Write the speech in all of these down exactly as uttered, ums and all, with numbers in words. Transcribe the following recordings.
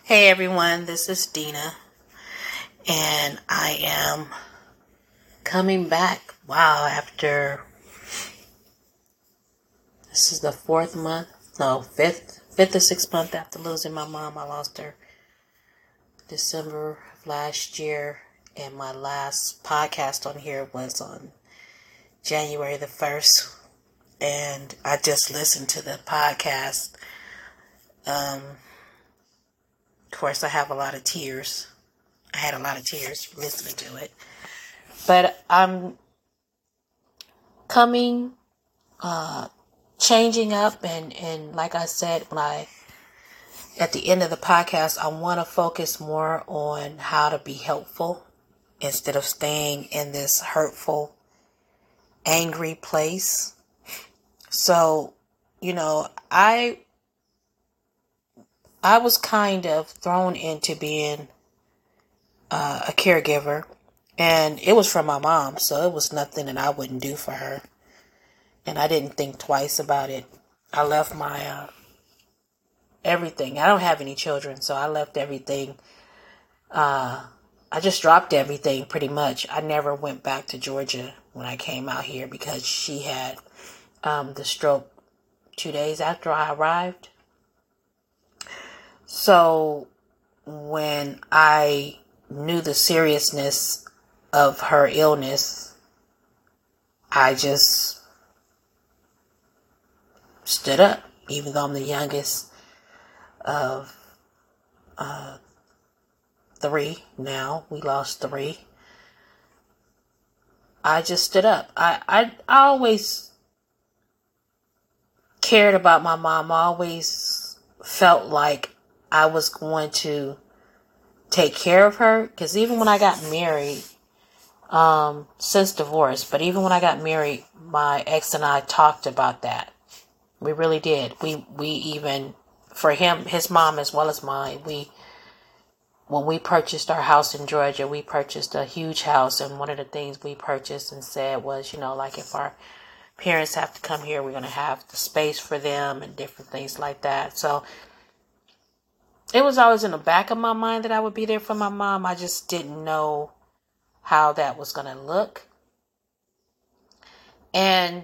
Hey everyone, this is Dina, and I am coming back. Wow, after this is the fourth month, no, fifth, fifth or sixth month after losing my mom. I lost her December of last year, and my last podcast on here was on January the first, and I just listened to the podcast. Um, of course, I have a lot of tears. I had a lot of tears listening to it. But I'm coming, uh, changing up, and, and like I said, when I, at the end of the podcast, I want to focus more on how to be helpful instead of staying in this hurtful, angry place. So, you know, I, I was kind of thrown into being uh, a caregiver, and it was for my mom, so it was nothing that I wouldn't do for her. And I didn't think twice about it. I left my uh, everything. I don't have any children, so I left everything. Uh, I just dropped everything pretty much. I never went back to Georgia when I came out here because she had um, the stroke two days after I arrived. So when I knew the seriousness of her illness, I just stood up, even though I'm the youngest of uh, three now. We lost three. I just stood up. I, I, I always cared about my mom. I always felt like I was going to take care of her. Because even when I got married, um, since divorce, but even when I got married, my ex and I talked about that. We really did. We, we even, for him, his mom as well as mine, we, when we purchased our house in Georgia, we purchased a huge house. And one of the things we purchased and said was, you know, like if our parents have to come here, we're going to have the space for them and different things like that. So it was always in the back of my mind that I would be there for my mom. I just didn't know how that was going to look. And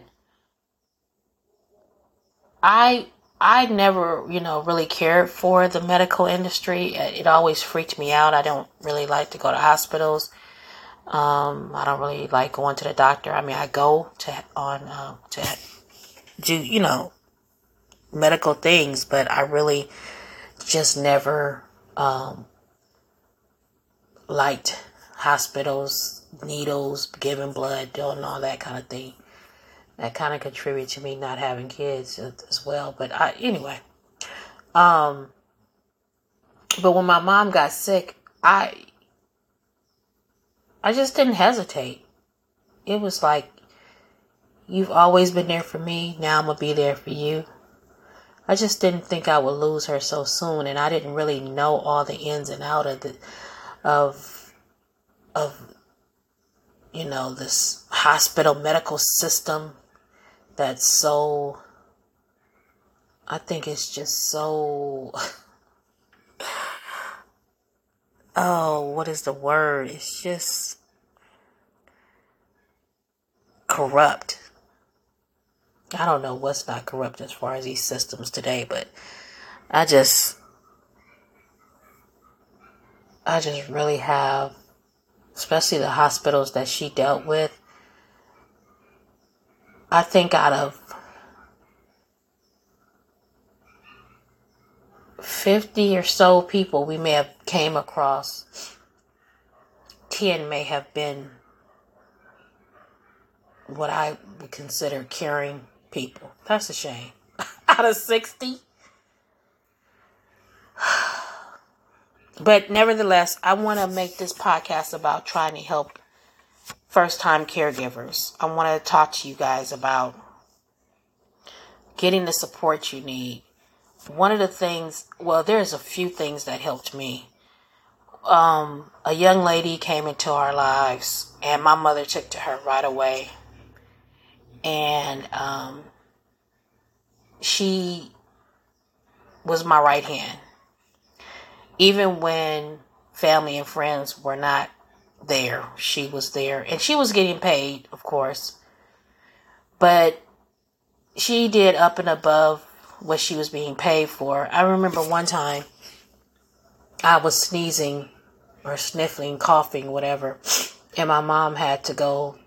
I I never, you know, really cared for the medical industry. It always freaked me out. I don't really like to go to hospitals. Um, I don't really like going to the doctor. I mean, I go to on uh, to do, you know, medical things, but I really just never um, liked hospitals, needles, giving blood, doing all that kind of thing. That kind of contributed to me not having kids as well. But I, anyway, um, but when my mom got sick, I, I just didn't hesitate. It was like, you've always been there for me. Now I'm going to be there for you. I just didn't think I would lose her so soon. And I didn't really know all the ins and outs of the, of, of, you know, this hospital medical system that's so, I think it's just so, oh, what is the word? It's just corrupt. I don't know what's not corrupt as far as these systems today, but I just, I just really have, especially the hospitals that she dealt with. I think out of fifty or so people we may have came across, ten may have been what I would consider caring people. That's a shame. Out of sixty. But nevertheless, I want to make this podcast about trying to help first-time caregivers. I want to talk to you guys about getting the support you need. One of the things, well, there's a few things that helped me. Um, a young lady came into our lives, and my mother took to her right away. And um, she was my right hand. even when family and friends were not there, she was there. And she was getting paid, of course. But she did up and above what she was being paid for. I remember one time I was sneezing or sniffling, coughing, whatever, and my mom had to go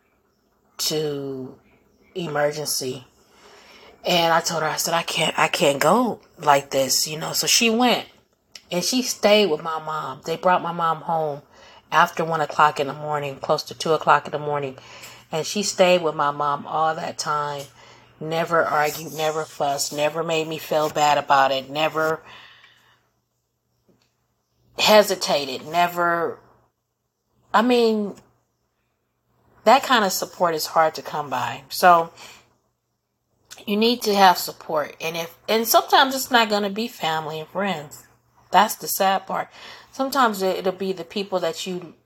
to emergency. And I told her, I said, I can't, I can't go like this, you know. So she went and she stayed with my mom. They brought my mom home after one o'clock in the morning, close to two o'clock in the morning. And she stayed with my mom all that time. Never argued, never fussed, never made me feel bad about it, never hesitated, never. I mean, that kind of support is hard to come by. So you need to have support. And if and sometimes it's not going to be family and friends. That's the sad part. Sometimes it'll be the people that you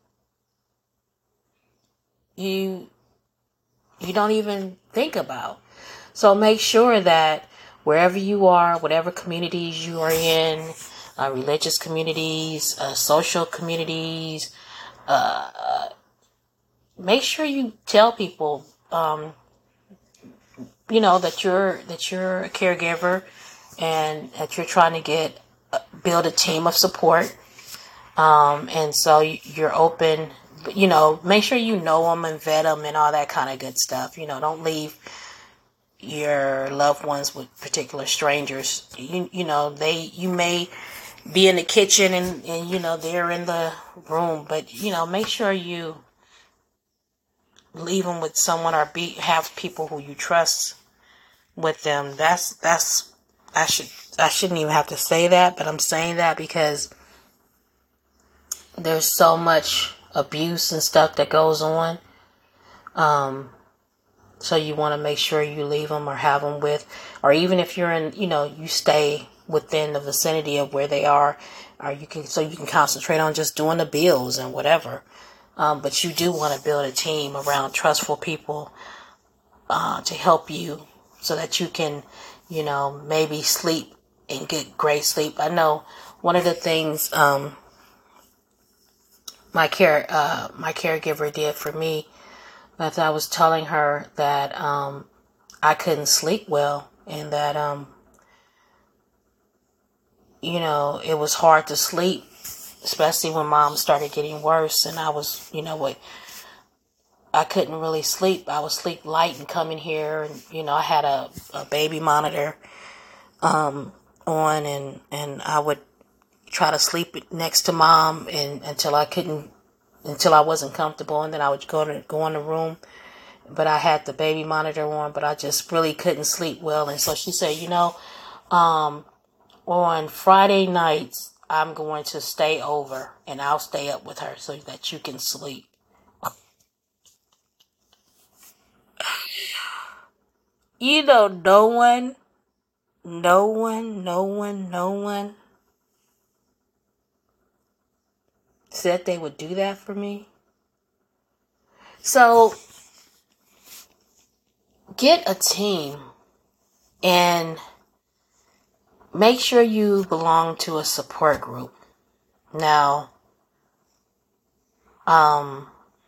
you you don't even think about. So make sure that wherever you are, whatever communities you are in, uh, religious communities, uh, social communities, uh, make sure you tell people, um, you know, that you're that you're a caregiver and that you're trying to get uh, build a team of support. Um, and so you're open. You know, make sure you know them and vet them and all that kind of good stuff. You know, don't leave your loved ones with particular strangers. You you know, they you may be in the kitchen and, and you know, they're in the room, but you know, make sure you leave them with someone or be have people who you trust with them. That's that's I should I shouldn't even have to say that, but I'm saying that because there's so much abuse and stuff that goes on. Um, so you want to make sure you leave them or have them with, or even if you're in, you know, you stay within the vicinity of where they are, or you can, so you can concentrate on just doing the bills and whatever. Um, but you do want to build a team around trustful people, uh, to help you so that you can, you know, maybe sleep and get great sleep. I know one of the things, um, my care, uh, my caregiver did for me, that I was telling her that, um, I couldn't sleep well and that, um, you know, it was hard to sleep, especially when mom started getting worse and I was, you know, what, I couldn't really sleep. I would sleep light and come in here and, you know, I had a, a baby monitor, um, on and, and I would try to sleep next to mom and until I couldn't, until I wasn't comfortable, and then I would go to go in the room, but I had the baby monitor on, but I just really couldn't sleep well. And so she said, you know, um, on Friday nights, I'm going to stay over and I'll stay up with her so that you can sleep. You know, no one, no one, no one, no one said they would do that for me. So get a team and make sure you belong to a support group. Now, um,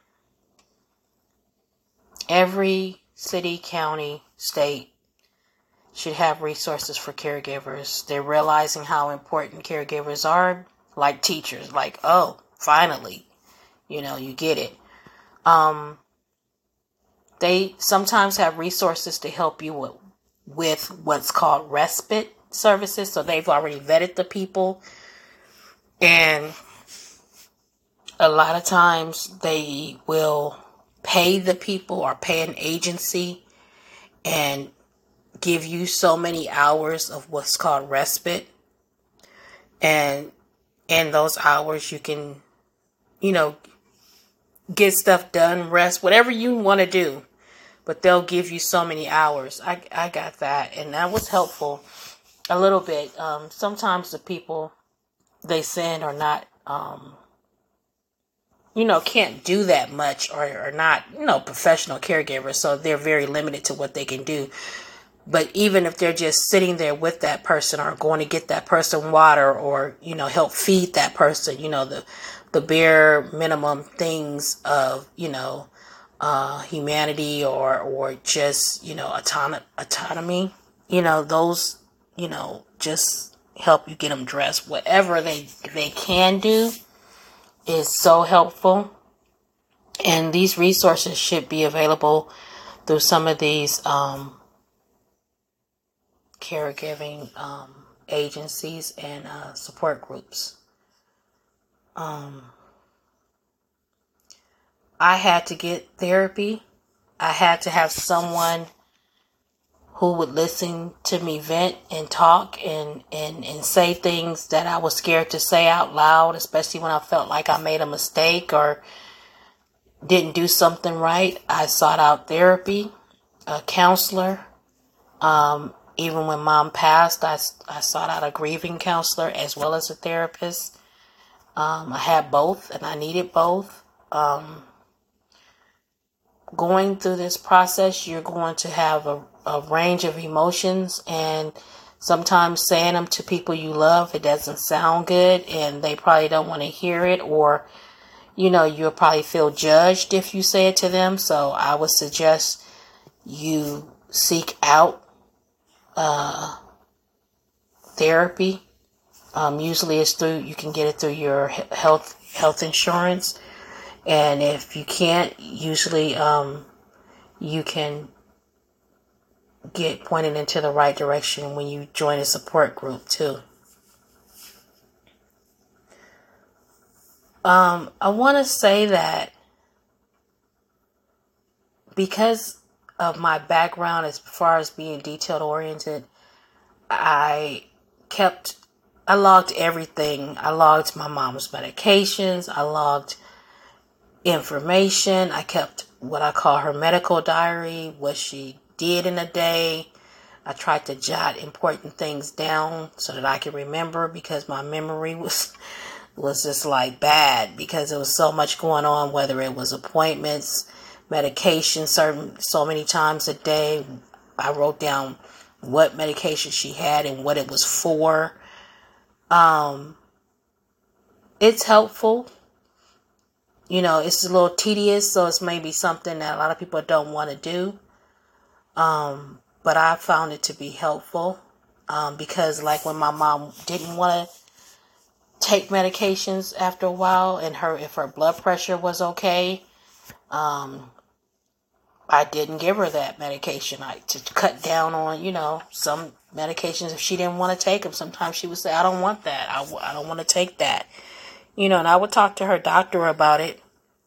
every city, county, state should have resources for caregivers. They're realizing how important caregivers are, like teachers, like, oh, finally, you know, you get it. Um, they sometimes have resources to help you with, with what's called respite services. So they've already vetted the people. And a lot of times they will pay the people or pay an agency and give you so many hours of what's called respite. And in those hours you can, you know, get stuff done, rest, whatever you want to do. But they'll give you so many hours. I, I got that. And that was helpful a little bit. Um, sometimes the people they send are not, um, you know, can't do that much or are not, you know, professional caregivers. So they're very limited to what they can do. But even if they're just sitting there with that person or going to get that person water or, you know, help feed that person, you know, the, the bare minimum things of, you know, uh, humanity or, or just, you know, autonom- autonomy, you know, those, you know, just help you get them dressed. Whatever they, they can do is so helpful. And these resources should be available through some of these, um, caregiving um, agencies and uh, support groups. Um, I had to get therapy. I had to have someone who would listen to me vent and talk and, and, and say things that I was scared to say out loud, especially when I felt like I made a mistake or didn't do something right. I sought out therapy, a counselor. Um, even when mom passed, I, I sought out a grieving counselor as well as a therapist. Um, I had both and I needed both. Um, going through this process, you're going to have a, a range of emotions, and sometimes saying them to people you love, it doesn't sound good and they probably don't want to hear it, or, you know, you'll probably feel judged if you say it to them. So I would suggest you seek out uh, therapy. Um, usually it's through, you can get it through your health health insurance. And if you can't, usually um, you can get pointed into the right direction when you join a support group too. Um, I want to say that because of my background as far as being detail oriented, I kept, I logged everything. I logged my mom's medications. I logged information. I kept what I call her medical diary, what she did in a day. I tried to jot important things down so that I could remember, because my memory was was just like bad because there was so much going on, whether it was appointments, medication, certain so many times a day. I wrote down what medication she had and what it was for. Um, it's helpful. You know, it's a little tedious, so it's maybe something that a lot of people don't want to do. Um, but I found it to be helpful. Um, because like when my mom didn't want to take medications after a while, and her, if her blood pressure was okay, um, I didn't give her that medication. I, to cut down on, you know, some medications if she didn't want to take them. Sometimes she would say, I don't want that. I, I don't want to take that. You know, and I would talk to her doctor about it.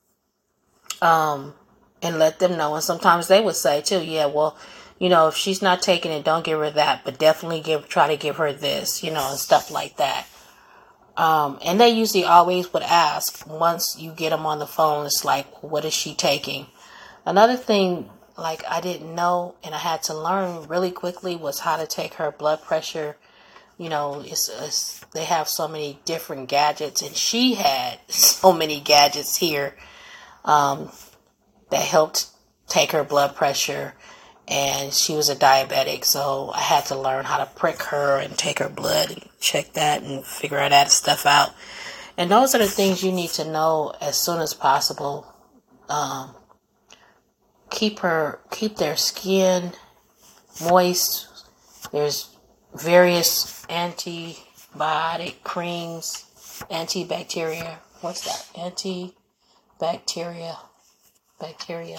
Um, and let them know. And sometimes they would say too, yeah, well, you know, if she's not taking it, don't give her that, but definitely give, try to give her this, you know, and stuff like that. Um, and they usually always would ask once you get them on the phone, it's like, what is she taking? Another thing, like I didn't know and I had to learn really quickly, was how to take her blood pressure. You know, it's, it's they have so many different gadgets, and she had so many gadgets here um, that helped take her blood pressure. And she was a diabetic, so I had to learn how to prick her and take her blood and check that and figure all that stuff out. And those are the things you need to know as soon as possible. Um, keep her, keep their skin moist. There's various antibiotic creams, antibacteria. What's that? Antibacteria, bacteria.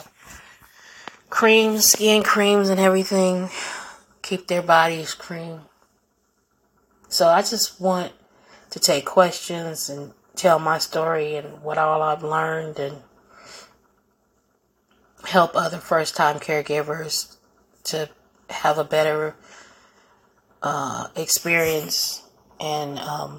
Creams, skin creams and everything. Keep their bodies cream. So I just want to take questions and tell my story and what all I've learned, and help other first-time caregivers to have a better uh, experience, and um,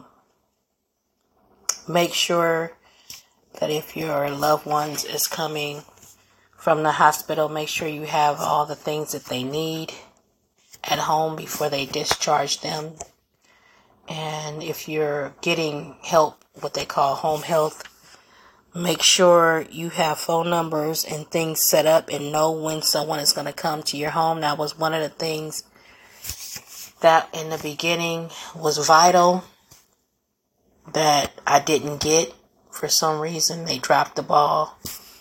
make sure that if your loved ones is coming from the hospital, make sure you have all the things that they need at home before they discharge them. And if you're getting help, what they call home health, Make sure you have phone numbers and things set up and know when someone is going to come to your home. That was one of the things that in the beginning was vital that I didn't get for some reason. They dropped the ball.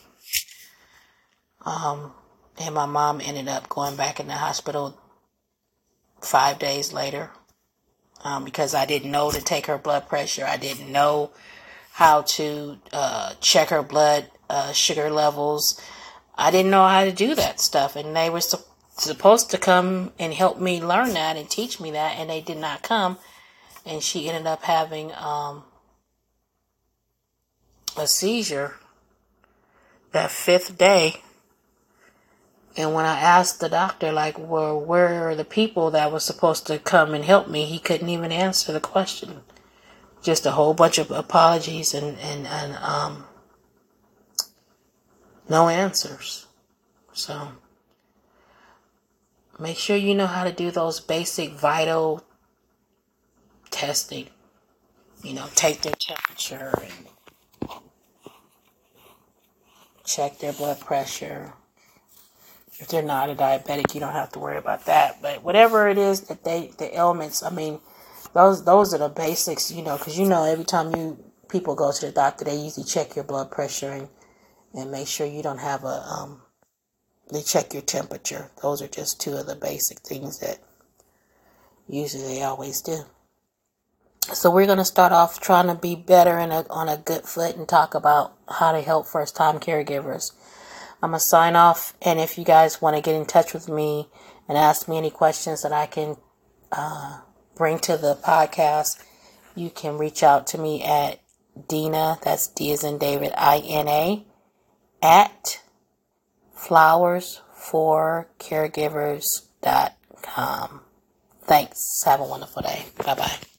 Um, and my mom ended up going back in the hospital five days later um, because I didn't know to take her blood pressure. I didn't know how to uh, check her blood uh, sugar levels. I didn't know how to do that stuff. And they were su- supposed to come and help me learn that and teach me that. And they did not come. And she ended up having um, a seizure that fifth day. And when I asked the doctor, like, well, where are the people that was supposed to come and help me? He couldn't even answer the question. Just a whole bunch of apologies and, and, and um, no answers. So make sure you know how to do those basic vital testing. You know, take their temperature and check their blood pressure. If they're not a diabetic, you don't have to worry about that. But whatever it is that they, the ailments, I mean, those those are the basics, you know, because you know every time you people go to the doctor, they usually check your blood pressure and, and make sure you don't have a, um, they check your temperature. Those are just two of the basic things that usually they always do. So we're going to start off trying to be better and on a good foot and talk about how to help first-time caregivers. I'm going to sign off, and if you guys want to get in touch with me and ask me any questions that I can uh, bring to the podcast, you can reach out to me at Dina, that's D as in David, I N A, at flowers for caregivers dot com. Thanks. Have a wonderful day. Bye-bye.